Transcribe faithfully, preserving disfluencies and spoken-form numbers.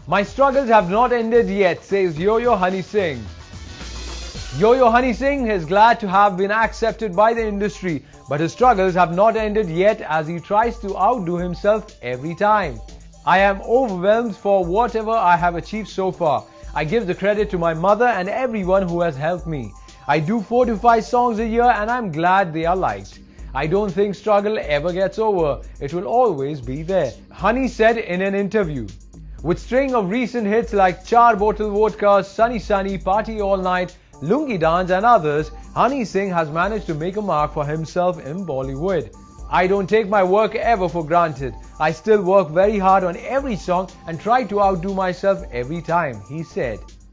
My struggles have not ended yet, says Yo-Yo Honey Singh. Yo-Yo Honey Singh is glad to have been accepted by the industry, but his struggles have not ended yet as he tries to outdo himself every time. I am overwhelmed for whatever I have achieved so far. I give the credit to my mother and everyone who has helped me. I do four to five songs a year and I'm glad they are liked. I don't think struggle ever gets over. It will always be there, Honey said in an interview. With string of recent hits like Char Bottle Vodka, Sunny Sunny, Party All Night, Lungi Dance and others, Honey Singh has managed to make a mark for himself in Bollywood. I don't take my work ever for granted. I still work very hard on every song and try to outdo myself every time, he said.